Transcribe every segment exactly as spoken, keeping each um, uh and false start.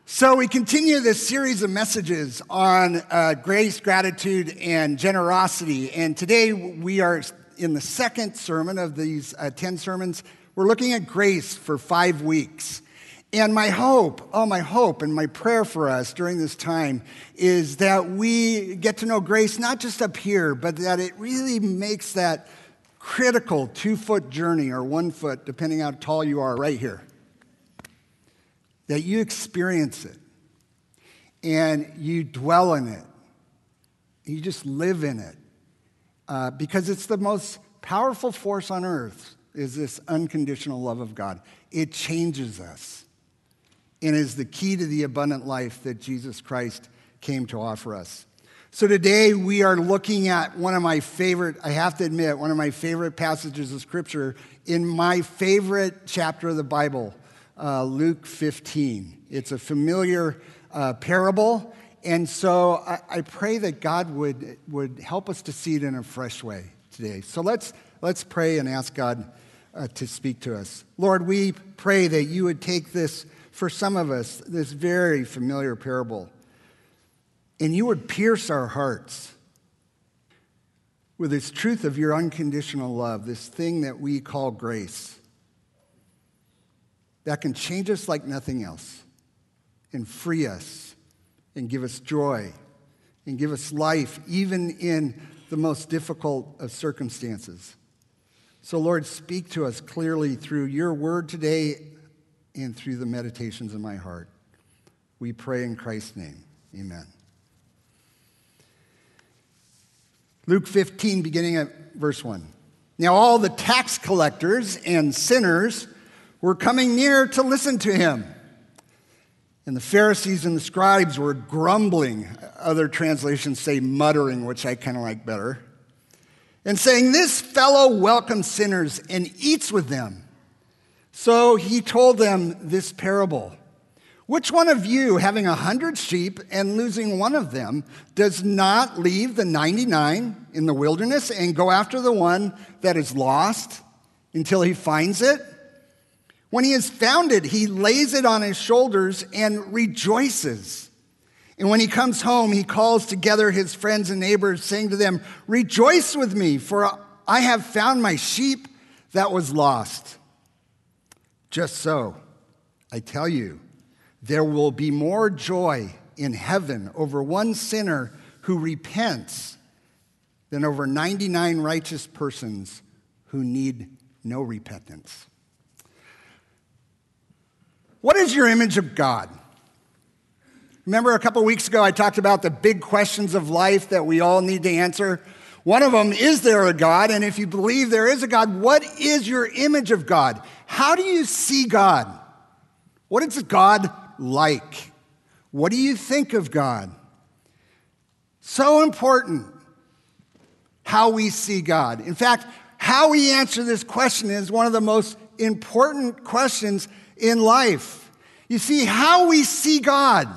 So we continue this series of messages on uh, grace, gratitude, and generosity. And today we are in the second sermon of these uh, ten sermons. We're looking at grace for five weeks. And my hope, oh, my hope and my prayer for us during this time is that we get to know grace not just up here, but that it really makes that critical two-foot journey or one foot, depending how tall you are, right here. That you experience it and you dwell in it. You just live in it uh, because it's the most powerful force on earth is this unconditional love of God. It changes us and is the key to the abundant life that Jesus Christ came to offer us. So today we are looking at one of my favorite, I have to admit, one of my favorite passages of Scripture in my favorite chapter of the Bible, Uh, Luke fifteen. It's a familiar uh, parable, and so I, I pray that God would, would help us to see it in a fresh way today. So let's, let's pray and ask God uh, to speak to us. Lord, we pray that you would take this, for some of us, this very familiar parable, and you would pierce our hearts with this truth of your unconditional love, this thing that we call grace, that can change us like nothing else and free us and give us joy and give us life, even in the most difficult of circumstances. So, Lord, speak to us clearly through your word today and through the meditations in my heart. We pray in Christ's name. Amen. Luke fifteen, beginning at verse one. Now all the tax collectors and sinners were coming near to listen to him. And the Pharisees and the scribes were grumbling. Other translations say muttering, which I kind of like better. And saying, "This fellow welcomes sinners and eats with them." So he told them this parable. "Which one of you, having a hundred sheep and losing one of them, does not leave the ninety-nine in the wilderness and go after the one that is lost until he finds it? When he has found it, he lays it on his shoulders and rejoices. And when he comes home, he calls together his friends and neighbors, saying to them, 'Rejoice with me, for I have found my sheep that was lost.' Just so, I tell you, there will be more joy in heaven over one sinner who repents than over ninety-nine righteous persons who need no repentance." What is your image of God? Remember a couple weeks ago I talked about the big questions of life that we all need to answer? One of them, is there a God? And if you believe there is a God, what is your image of God? How do you see God? What is God like? What do you think of God? So important how we see God. In fact, how we answer this question is one of the most important questions in life. You see, how we see God,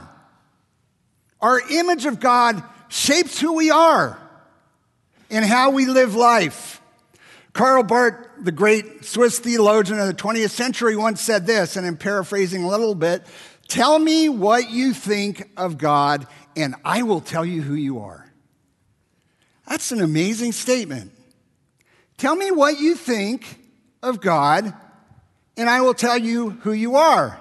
our image of God shapes who we are and how we live life. Karl Barth, the great Swiss theologian of the twentieth century, once said this, and I'm paraphrasing a little bit, "Tell me what you think of God, and I will tell you who you are." That's an amazing statement. Tell me what you think of God, and I will tell you who you are.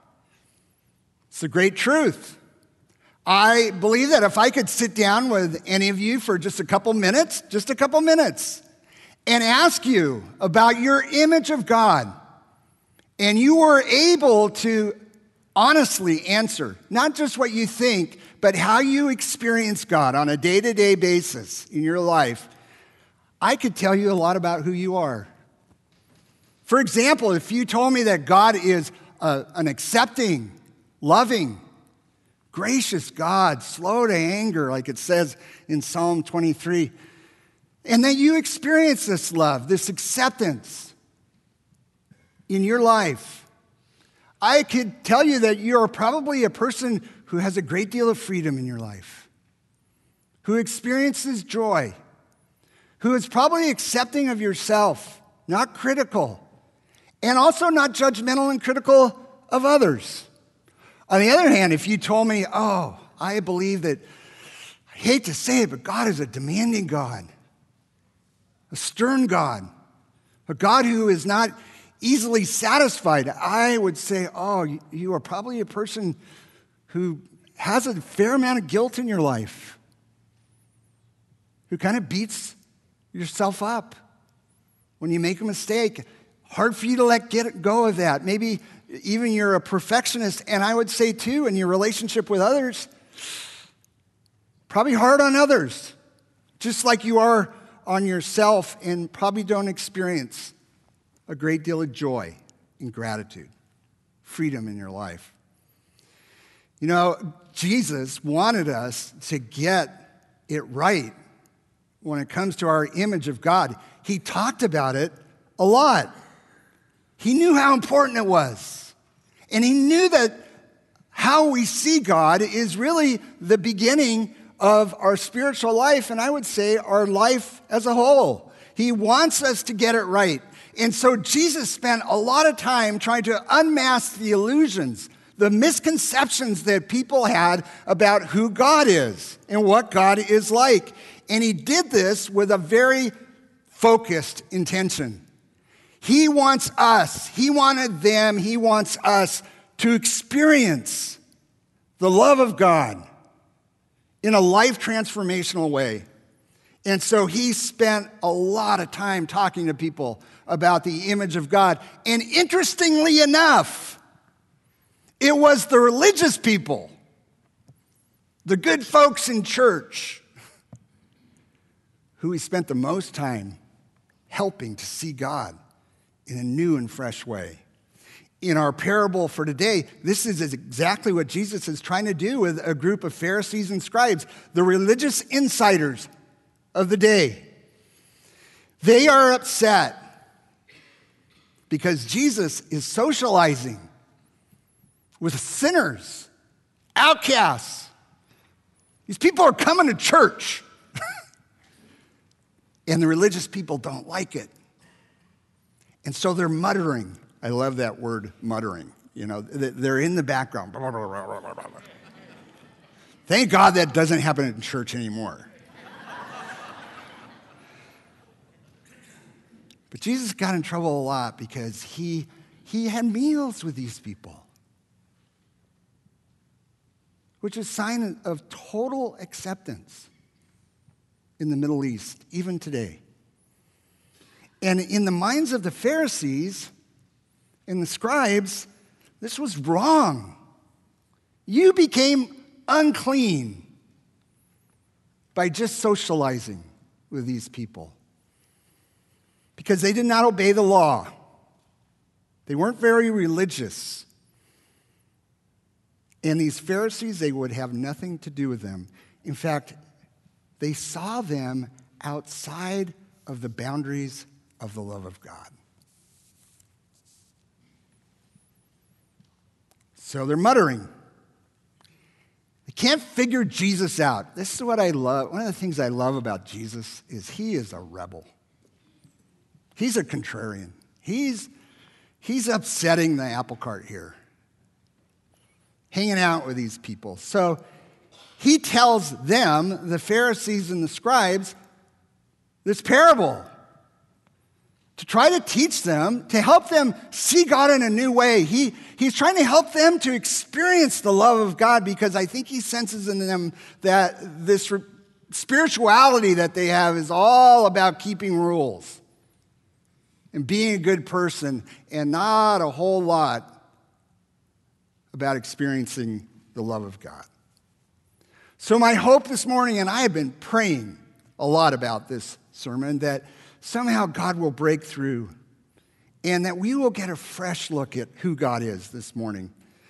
It's a great truth. I believe that if I could sit down with any of you for just a couple minutes, just a couple minutes, and ask you about your image of God, and you were able to honestly answer, not just what you think, but how you experience God on a day-to-day basis in your life, I could tell you a lot about who you are. For example, if you told me that God is a, an accepting, loving, gracious God, slow to anger, like it says in Psalm twenty-three, and that you experience this love, this acceptance in your life, I could tell you that you're probably a person who has a great deal of freedom in your life, who experiences joy, who is probably accepting of yourself, not critical, and also not judgmental and critical of others. On the other hand, if you told me, oh, I believe that, I hate to say it, but God is a demanding God, a stern God, a God who is not easily satisfied, I would say, oh, you are probably a person who has a fair amount of guilt in your life, who kind of beats yourself up when you make a mistake. Hard for you to let get go of that. Maybe even you're a perfectionist, and I would say too, in your relationship with others, probably hard on others, just like you are on yourself, and probably don't experience a great deal of joy and gratitude, freedom in your life. You know, Jesus wanted us to get it right when it comes to our image of God. He talked about it a lot. He knew how important it was. And he knew that how we see God is really the beginning of our spiritual life, and I would say our life as a whole. He wants us to get it right. And so Jesus spent a lot of time trying to unmask the illusions, the misconceptions that people had about who God is and what God is like. And he did this with a very focused intention. He wants us, he wanted them, he wants us to experience the love of God in a life transformational way. And so he spent a lot of time talking to people about the image of God. And interestingly enough, it was the religious people, the good folks in church, who he spent the most time helping to see God in a new and fresh way. In our parable for today, this is exactly what Jesus is trying to do with a group of Pharisees and scribes, the religious insiders of the day. They are upset because Jesus is socializing with sinners, outcasts. These people are coming to church. And the religious people don't like it. And so they're muttering. I love that word, muttering. You know, they're in the background. Thank God that doesn't happen in church anymore. But Jesus got in trouble a lot because he, he had meals with these people, which is a sign of total acceptance in the Middle East, even today. And in the minds of the Pharisees and the scribes, this was wrong. You became unclean by just socializing with these people because they did not obey the law. They weren't very religious. And these Pharisees, they would have nothing to do with them. In fact, they saw them outside of the boundaries of the love of God. So they're muttering. They can't figure Jesus out. This is what I love. One of the things I love about Jesus is he is a rebel. He's a contrarian. He's, he's upsetting the apple cart here, hanging out with these people. So he tells them, the Pharisees and the scribes, this parable to try to teach them, to help them see God in a new way. He, he's trying to help them to experience the love of God because I think he senses in them that this re- spirituality that they have is all about keeping rules and being a good person and not a whole lot about experiencing the love of God. So my hope this morning, and I have been praying a lot about this sermon, that somehow God will break through and that we will get a fresh look at who God is this morning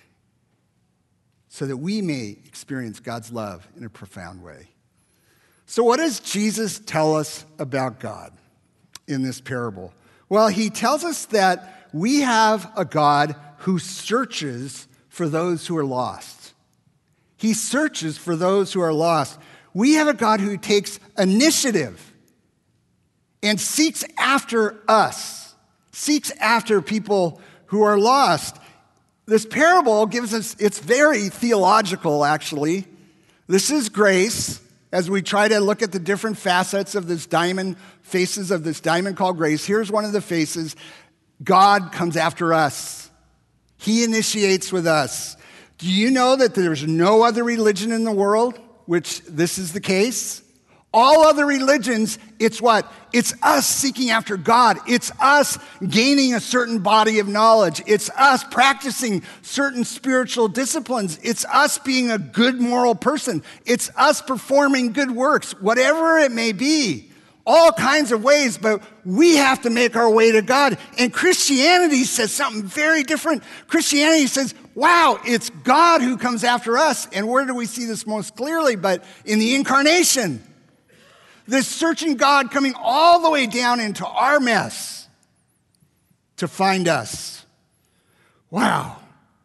so that we may experience God's love in a profound way. So what does Jesus tell us about God in this parable? Well, he tells us that we have a God who searches for those who are lost. He searches for those who are lost. We have a God who takes initiative and seeks after us, seeks after people who are lost. this parable gives us, it's very theological, actually. This is grace, as we try to look at the different facets of this diamond, faces of this diamond called grace. Here's one of the faces. God comes after us. He initiates with us. Do you know that there's no other religion in the world which this is the case? All other religions, it's what? It's us seeking after God. It's us gaining a certain body of knowledge. It's us practicing certain spiritual disciplines. It's us being a good moral person. It's us performing good works, whatever it may be. All kinds of ways, but we have to make our way to God. And Christianity says something very different. Christianity says, wow, it's God who comes after us. And where do we see this most clearly? But in the incarnation. This searching God coming all the way down into our mess to find us. Wow.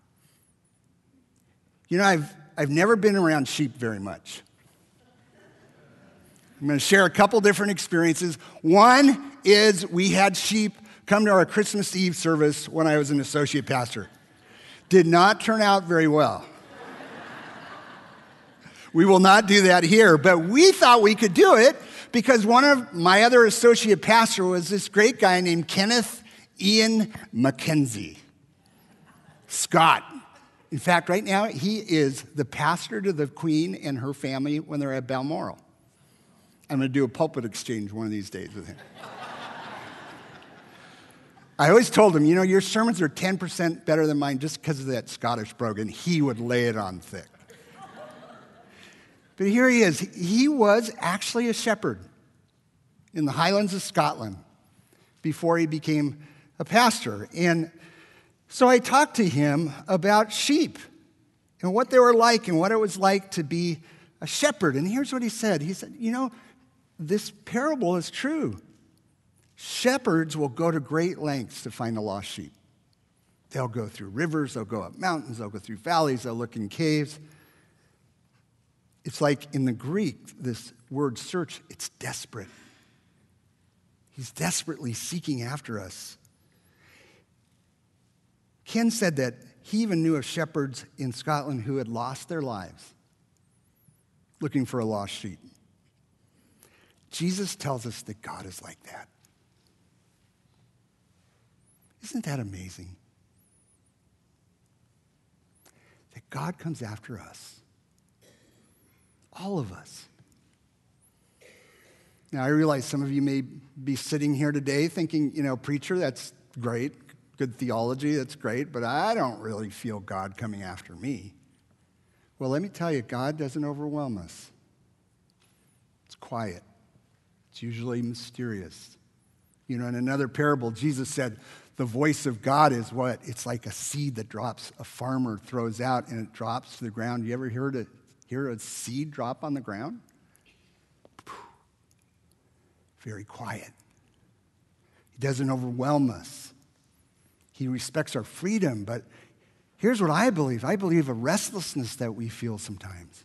You know, I've, I've never been around sheep very much. I'm going to share a couple different experiences. One is we had sheep come to our Christmas Eve service when I was an associate pastor. Did not turn out very well. We will not do that here, but we thought we could do it because one of my other associate pastor was this great guy named Kenneth Ian Mackenzie. Scott. In fact, right now, he is the pastor to the Queen and her family when they're at Balmoral. I'm going to do a pulpit exchange one of these days with him. I always told him, you know, your sermons are ten percent better than mine just because of that Scottish brogue, and he would lay it on thick. But here he is. He was actually a shepherd in the Highlands of Scotland before he became a pastor. And so I talked to him about sheep and what they were like and what it was like to be a shepherd. And here's what he said. He said, you know, this parable is true. Shepherds will go to great lengths to find a lost sheep. They'll go through rivers, they'll go up mountains, they'll go through valleys, they'll look in caves. It's like in the Greek, this word search, it's desperate. He's desperately seeking after us. Ken said that he even knew of shepherds in Scotland who had lost their lives looking for a lost sheep. Jesus tells us that God is like that. Isn't that amazing? That God comes after us. All of us. Now, I realize some of you may be sitting here today thinking, you know, preacher, that's great, good theology, that's great, but I don't really feel God coming after me. Well, let me tell you, God doesn't overwhelm us. It's quiet. It's usually mysterious. You know, in another parable, Jesus said, the voice of God is what? It's like a seed that drops, a farmer throws out, and it drops to the ground. You ever heard it? Hear a seed drop on the ground? Very quiet. He doesn't overwhelm us. He respects our freedom, but here's what I believe. I believe a restlessness that we feel sometimes.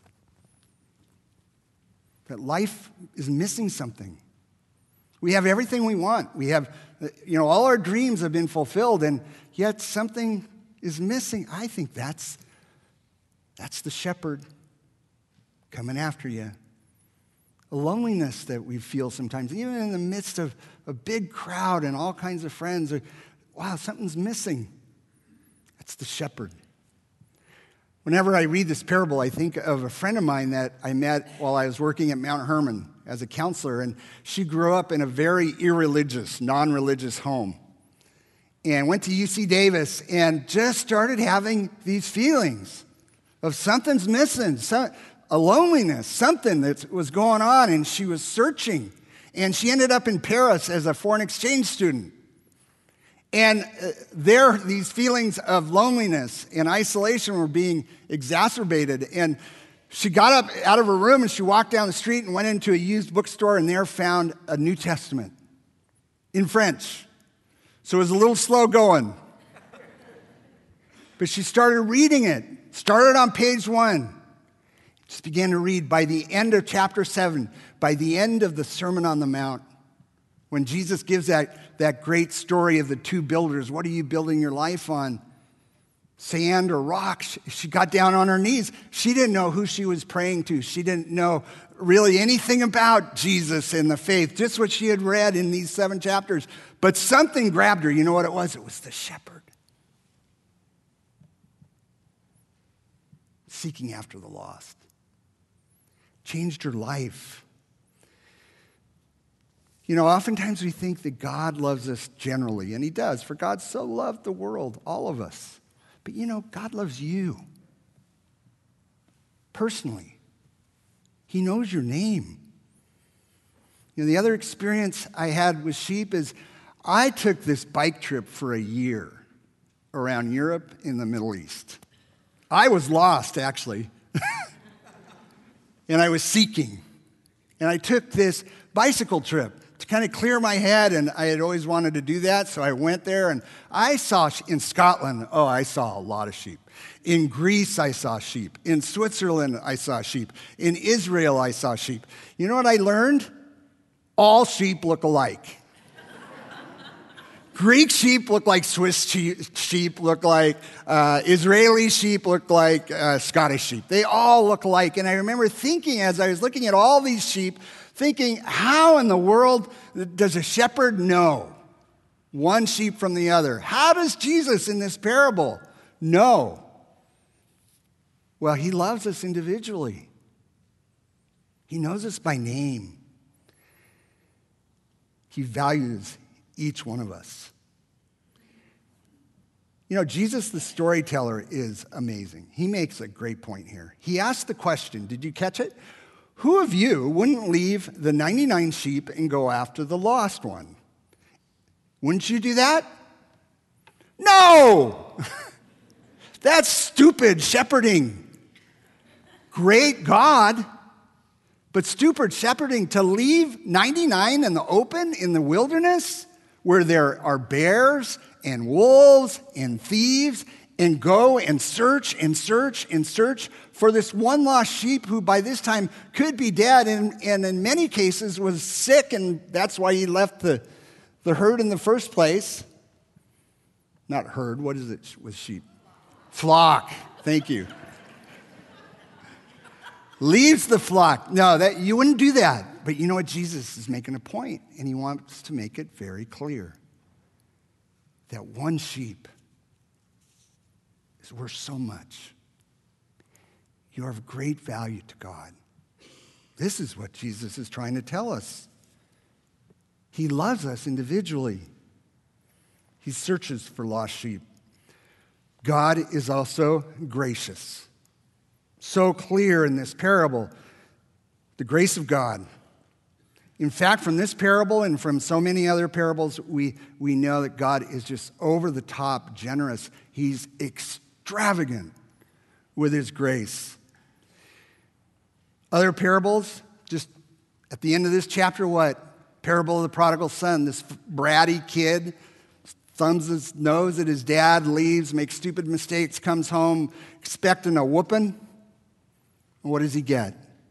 That life is missing something. We have everything we want. We have, you know, all our dreams have been fulfilled, and yet something is missing. I think that's, that's the shepherd coming after you. A loneliness that we feel sometimes, even in the midst of a big crowd and all kinds of friends. Or, wow, something's missing. That's the shepherd. Whenever I read this parable, I think of a friend of mine that I met while I was working at Mount Hermon as a counselor, and she grew up in a very irreligious, non-religious home and went to U C Davis and just started having these feelings of something's missing, some, a loneliness, something that was going on, and she was searching. And she ended up in Paris as a foreign exchange student. And uh, there, these feelings of loneliness and isolation were being exacerbated. And she got up out of her room and she walked down the street and went into a used bookstore and there found a New Testament in French. So it was a little slow going. But she started reading it, started on page one. Just began to read. By the end of chapter seven, by the end of the Sermon on the Mount, when Jesus gives that, that great story of the two builders, what are you building your life on? sand or rocks. She got down on her knees. She didn't know who she was praying to. She didn't know really anything about Jesus and the faith, just what she had read in these seven chapters. But something grabbed her. You know what it was? It was the shepherd. Seeking after the lost. Changed her life. You know, oftentimes we think that God loves us generally, and he does, for God so loved the world, all of us. But you know, God loves you personally. He knows your name. You know, the other experience I had with sheep is I took this bike trip for a year around Europe and the Middle East. I was lost, actually, and I was seeking. And I took this bicycle trip to kind of clear my head, and I had always wanted to do that, so I went there, and I saw, in Scotland, oh, I saw a lot of sheep. In Greece, I saw sheep. In Switzerland, I saw sheep. In Israel, I saw sheep. You know what I learned? All sheep look alike. Greek sheep look like Swiss sheep, look like uh, Israeli sheep, look like uh, Scottish sheep. They all look alike. And I remember thinking as I was looking at all these sheep, thinking, how in the world does a shepherd know one sheep from the other? How does Jesus in this parable know? Well, he loves us individually. He knows us by name. He values each one of us. You know, Jesus the storyteller is amazing. He makes a great point here. He asks the question, did you catch it? Who of you wouldn't leave the ninety-nine sheep and go after the lost one? Wouldn't you do that? No! That's stupid shepherding. Great God, but stupid shepherding to leave ninety-nine in the open, in the wilderness, where there are bears and wolves and thieves, and go and search and search and search for this one lost sheep who by this time could be dead and, and in many cases was sick, and that's why he left the, the herd in the first place. Not herd, what is it with sheep? Flock, thank you. Leaves the flock. No, that you wouldn't do that. But you know what? Jesus is making a point, and he wants to make it very clear that one sheep is worth so much. You are of great value to God. This is what Jesus is trying to tell us. He loves us individually. He searches for lost sheep. God is also gracious. So clear in this parable, the grace of God. In fact, from this parable and from so many other parables, we, we know that God is just over the top generous. He's extravagant with his grace. Other parables, just at the end of this chapter, what? Parable of the prodigal son, this bratty kid, thumbs his nose at his dad, leaves, makes stupid mistakes, comes home expecting a whooping. What does he get?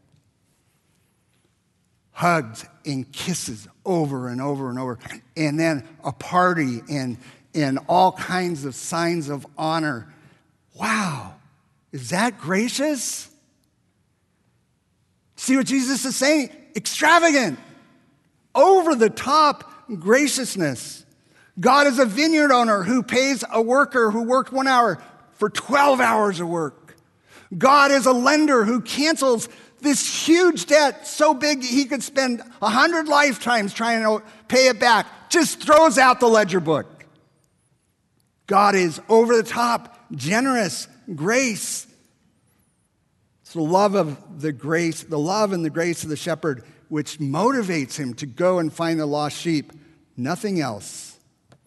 Hugs and kisses over and over and over. And then a party and, and all kinds of signs of honor. Wow, is that gracious? See what Jesus is saying? Extravagant, over the top graciousness. God is a vineyard owner who pays a worker who worked one hour for twelve hours of work. God is a lender who cancels this huge debt so big he could spend a hundred lifetimes trying to pay it back, just throws out the ledger book. God is over the top, generous, grace. It's the love of the grace, the love and the grace of the shepherd, which motivates him to go and find the lost sheep. Nothing else.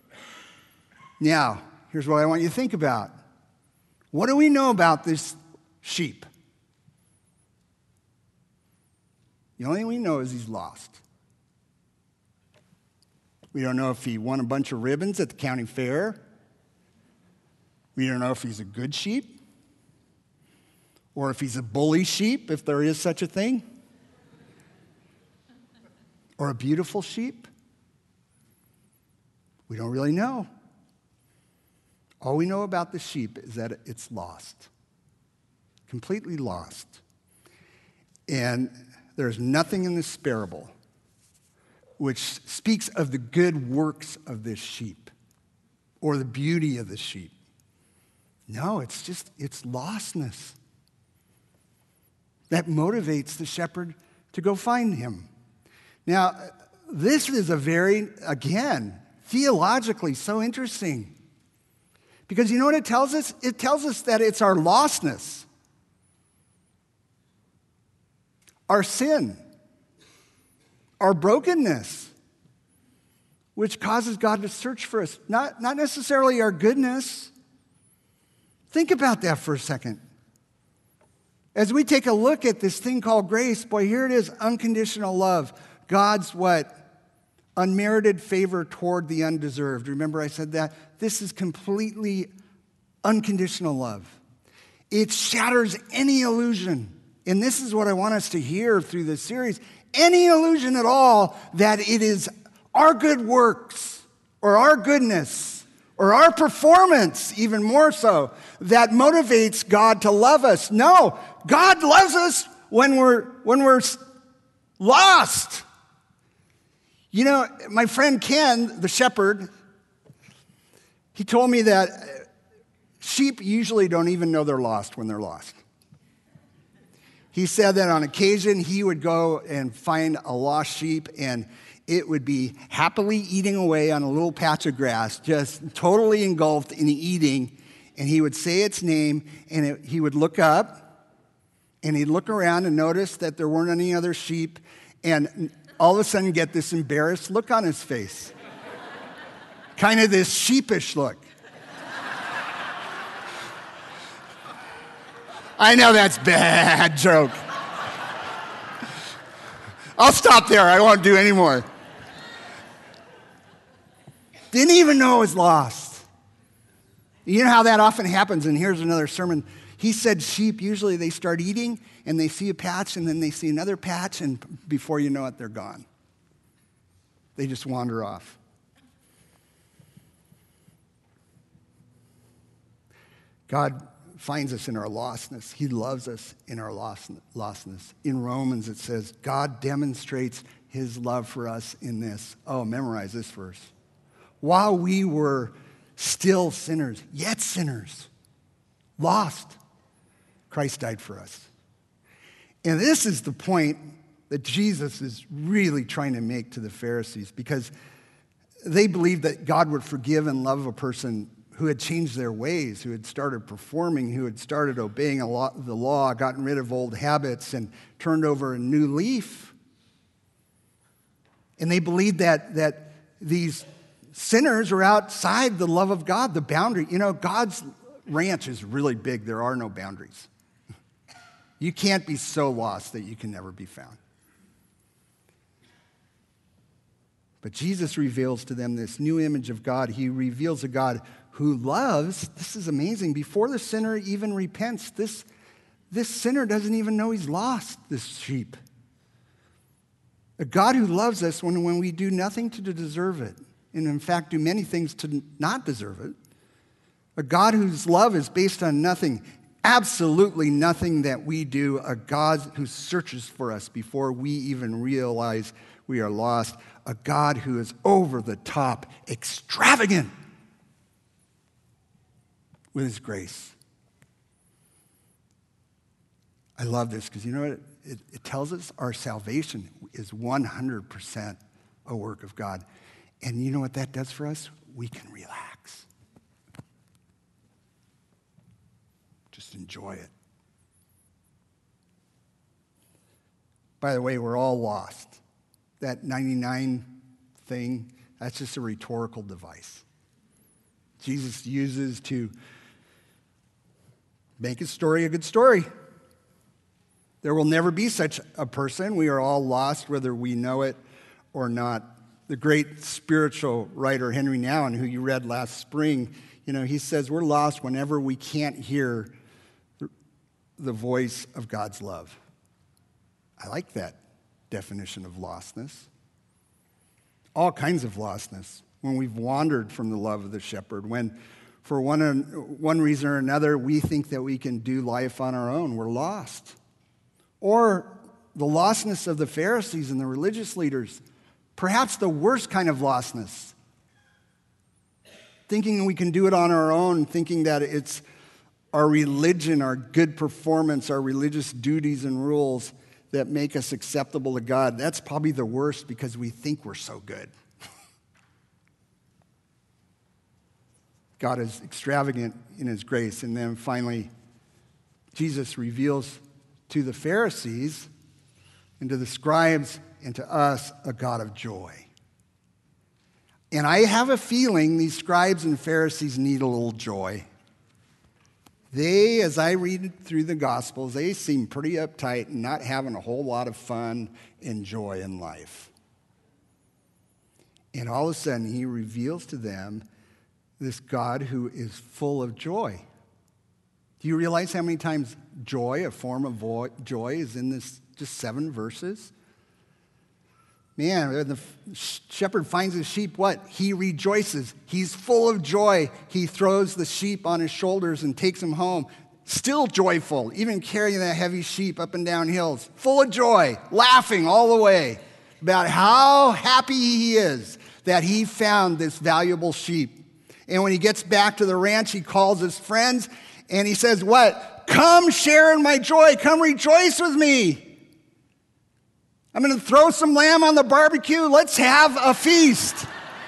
Now, here's what I want you to think about. What do we know about this sheep? The only thing we know is he's lost. We don't know if he won a bunch of ribbons at the county fair. We don't know if he's a good sheep or if he's a bully sheep, if there is such a thing, or a beautiful sheep. We don't really know. All we know about the sheep is that it's lost, completely lost. And there's nothing in this parable which speaks of the good works of this sheep or the beauty of the sheep. No, it's just, it's lostness that motivates the shepherd to go find him. Now, this is a very, again, theologically so interesting. Because you know what it tells us? It tells us that it's our lostness, our sin, our brokenness, which causes God to search for us, not, not necessarily our goodness. Think about that for a second. As we take a look at this thing called grace, boy, here it is, unconditional love. God's what? Unmerited favor toward the undeserved. Remember I said that? This is completely unconditional love. It shatters any illusion. And this is what I want us to hear through this series. Any illusion at all that it is our good works or our goodness or our performance, even more so, that motivates God to love us. No, God loves us when we're, when we're lost. You know, my friend Ken, the shepherd, he told me that sheep usually don't even know they're lost when they're lost. He said that on occasion he would go and find a lost sheep and it would be happily eating away on a little patch of grass, just totally engulfed in eating. And he would say its name and it, he would look up and he'd look around and notice that there weren't any other sheep. And all of a sudden get this embarrassed look on his face. Kind of this sheepish look. I know that's a bad joke. I'll stop there. I won't do any more. Didn't even know it was lost. You know how that often happens, and here's another sermon. He said sheep, usually they start eating, and they see a patch, and then they see another patch, and before you know it, they're gone. They just wander off. God finds us in our lostness. He loves us in our lost, lostness. In Romans, it says, God demonstrates his love for us in this. Oh, memorize this verse. While we were still sinners, yet sinners, lost, Christ died for us. And this is the point that Jesus is really trying to make to the Pharisees, because they believed that God would forgive and love a person who had changed their ways, who had started performing, who had started obeying a law, the law, gotten rid of old habits, and turned over a new leaf. And they believed that, that these sinners are outside the love of God, the boundary. You know, God's ranch is really big. There are no boundaries. You can't be so lost that you can never be found. But Jesus reveals to them this new image of God. He reveals a God who loves. This is amazing. Before the sinner even repents, this, this sinner doesn't even know he's lost, this sheep. A God who loves us when, when we do nothing to deserve it, and in fact do many things to not deserve it. A God whose love is based on nothing, absolutely nothing that we do. A God who searches for us before we even realize we are lost. A God who is over the top, extravagant with his grace. I love this because you know what? It, it tells us our salvation is one hundred percent a work of God. And you know what that does for us? We can relax. Just enjoy it. By the way, we're all lost. That ninety-nine thing, that's just a rhetorical device. Jesus uses to make his story a good story. There will never be such a person. We are all lost, whether we know it or not. The great spiritual writer Henry Nouwen, who you read last spring, you know, he says we're lost whenever we can't hear the voice of God's love. I like that definition of lostness. All kinds of lostness. When we've wandered from the love of the shepherd, when for one, one reason or another, we think that we can do life on our own. We're lost. Or the lostness of the Pharisees and the religious leaders, perhaps the worst kind of lostness. Thinking we can do it on our own, thinking that it's our religion, our good performance, our religious duties and rules that make us acceptable to God. That's probably the worst because we think we're so good. God is extravagant in his grace. And then finally, Jesus reveals to the Pharisees and to the scribes and to us a God of joy. And I have a feeling these scribes and Pharisees need a little joy. They, as I read through the Gospels, they seem pretty uptight and not having a whole lot of fun and joy in life. And all of a sudden, he reveals to them this God who is full of joy. Do you realize how many times joy, a form of vo- joy, is in this just seven verses? Man, when the shepherd finds his sheep, what? He rejoices. He's full of joy. He throws the sheep on his shoulders and takes them home. Still joyful, even carrying that heavy sheep up and down hills. Full of joy, laughing all the way about how happy he is that he found this valuable sheep. And when he gets back to the ranch, he calls his friends and he says, what? Come share in my joy. Come rejoice with me. I'm going to throw some lamb on the barbecue. Let's have a feast.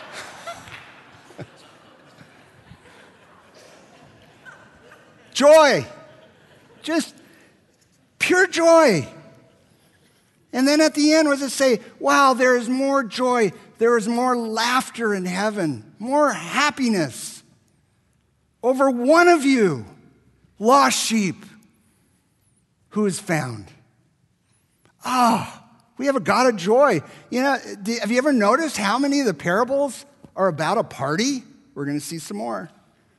Joy. Just pure joy. And then at the end, what does it say? Wow, there is more joy. There is more laughter in heaven. More happiness over one of you, lost sheep, who is found. Ah. Oh, we have a God of joy. You know, have you ever noticed how many of the parables are about a party? We're going to see some more.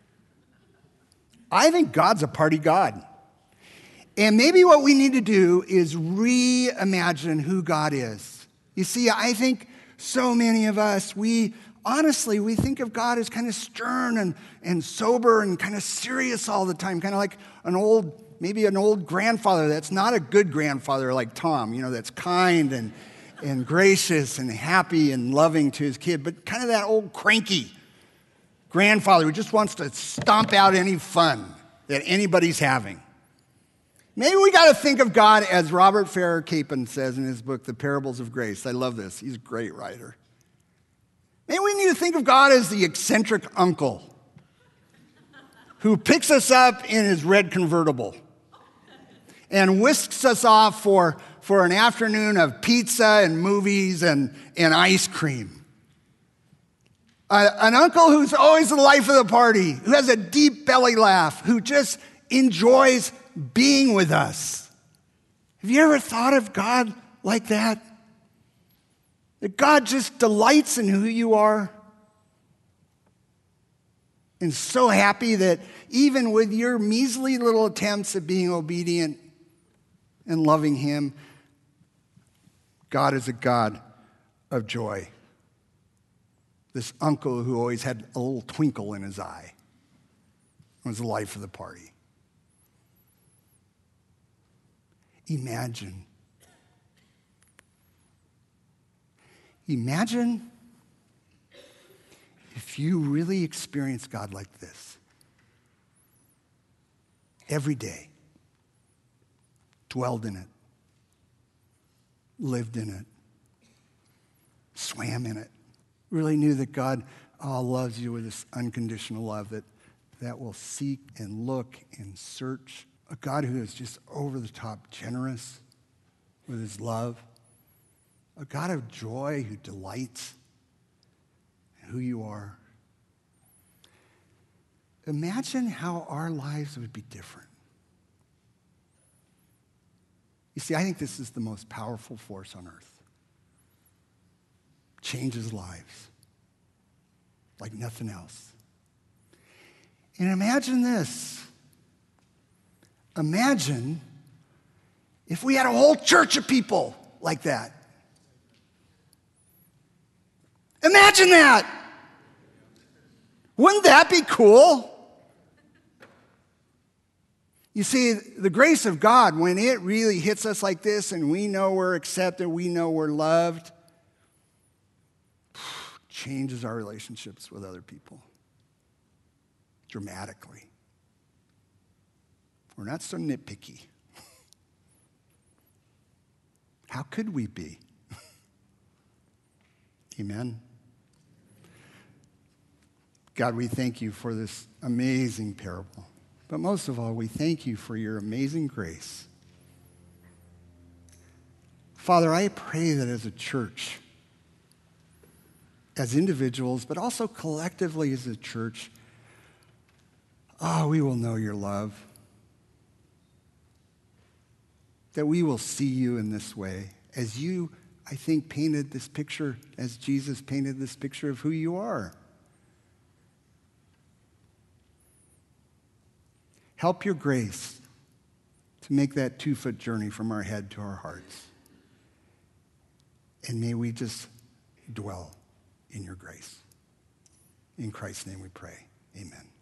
I think God's a party God. And maybe what we need to do is reimagine who God is. You see, I think so many of us, we honestly, we think of God as kind of stern and, and sober and kind of serious all the time, kind of like an old Maybe an old grandfather that's not a good grandfather like Tom, you know, that's kind and, and gracious and happy and loving to his kid, but kind of that old cranky grandfather who just wants to stomp out any fun that anybody's having. Maybe we got to think of God as Robert Farrar Capon says in his book, The Parables of Grace. I love this. He's a great writer. Maybe we need to think of God as the eccentric uncle who picks us up in his red convertible and whisks us off for, for an afternoon of pizza and movies and, and ice cream. Uh, an uncle who's always the life of the party, who has a deep belly laugh, who just enjoys being with us. Have you ever thought of God like that? That God just delights in who you are? And so happy that even with your measly little attempts at being obedient and loving him, God is a God of joy. This uncle who always had a little twinkle in his eye was the life of the party. Imagine. Imagine if you really experience God like this. Every day. Dwelled in it. Lived in it. Swam in it. Really knew that God oh, loves you with this unconditional love that, that will seek and look and search. A God who is just over the top generous with his love. A God of joy who delights in who you are. Imagine how our lives would be different. You see, I think this is the most powerful force on earth. Changes lives like nothing else. And imagine this. Imagine if we had a whole church of people like that. Imagine that. Wouldn't that be cool? You see, the grace of God, when it really hits us like this and we know we're accepted, we know we're loved, changes our relationships with other people dramatically. We're not so nitpicky. How could we be? Amen. God, we thank you for this amazing parable. But most of all, we thank you for your amazing grace. Father, I pray that as a church, as individuals, but also collectively as a church, oh, we will know your love. That we will see you in this way, as you, I think, painted this picture, as Jesus painted this picture of who you are. Help your grace to make that two-foot journey from our head to our hearts. And may we just dwell in your grace. In Christ's name we pray. Amen.